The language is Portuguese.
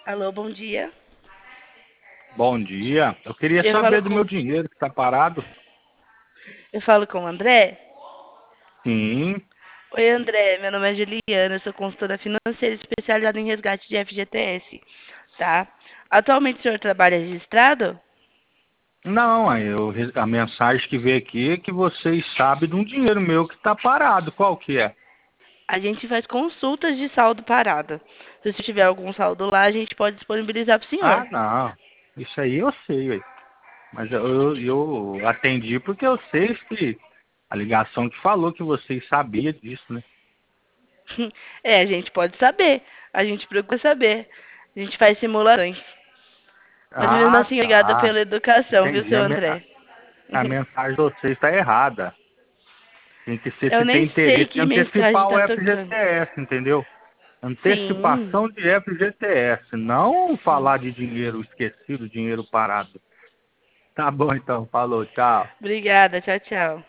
Alô, bom dia. Bom dia. Eu queria Eu falo saber do com, meu dinheiro que está parado. eu falo com o André. Sim. Oi, André. Meu nome é Juliana, eu sou consultora financeira especializada em resgate de FGTS, tá? Atualmente o senhor trabalha registrado? Não, a mensagem que veio aqui é que vocês sabem de um dinheiro meu que está parado. Qual que é? A gente faz consultas de saldo parado. Se você tiver algum saldo lá, a gente pode disponibilizar para o senhor. Ah, não. Isso aí eu sei, ué. Mas eu atendi porque eu sei que a ligação que falou que vocês sabiam disso, né? É, a gente pode saber. A gente procura saber. A gente faz simulações. Mas mesmo Ah, assim, obrigada tá. pela educação, viu, Entendi. seu André? A mensagem de vocês está errada. Tem que ser Eu se tem nem sei interesse em que mensagem antecipar o tá tocando. FGTS, entendeu? Sim. Antecipação de FGTS, não falar de dinheiro esquecido, dinheiro parado. Tá bom então, falou, tchau. Obrigada, tchau, tchau.